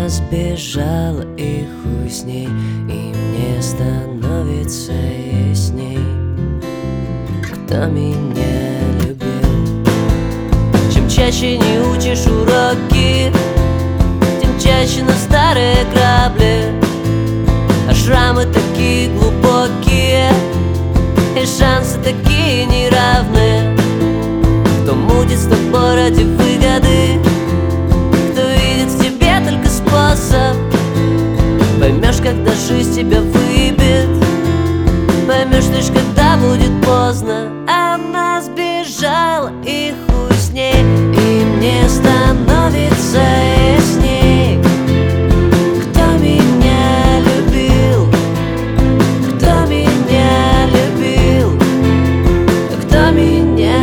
Она сбежала, и хуй с ней, и мне становится ясней, кто меня любил. Чем чаще не учишь уроки, тем чаще на старые грабли. А шрамы такие глубокие, и шансы такие неравные. Кто мутит с тобой ради выгоды, кто видит в тебе только способ. Поймешь, когда жизнь тебя выбит, поймешь лишь, когда будет поздно. Она сбежала, и хуй с ней, и мне становится ясней, кто меня любил, кто меня любил, кто меня.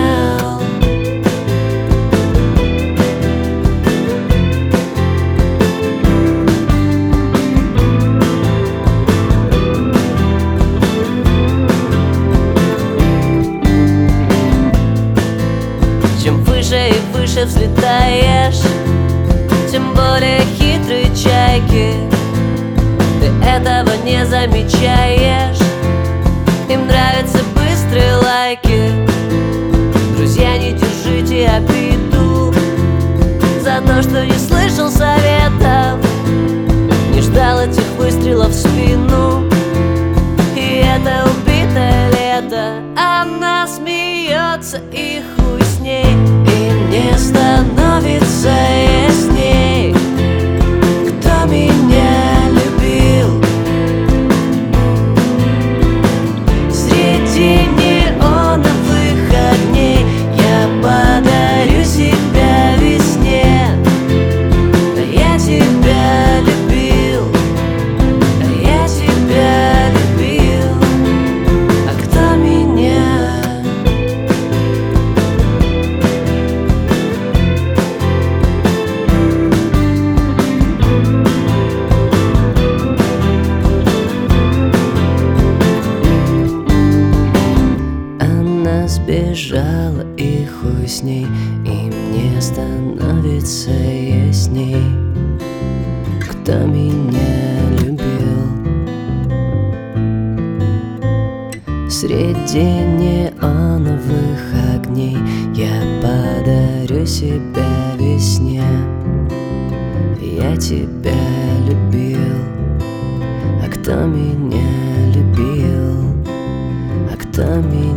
Чем выше и выше взлетаешь, тем более хитрые чайки. Ты этого не замечаешь, им нравятся быстрые лайки. Друзья, не держите обиду за то, что не слышал советов, не ждал этих выстрелов в спину. И это убитое лето. Она смеется, и хуй с ней, и мне становится ясней, кто меня любил. Среди неоновых огней я подарю себя весне. Я тебя любил, я тебя любил. А кто меня? Она сбежала, и хуй с ней, и мне становится ясней, кто меня любил. Среди неоновых огней я подарю себя весне. Я тебя любил, а кто меня любил, а кто меня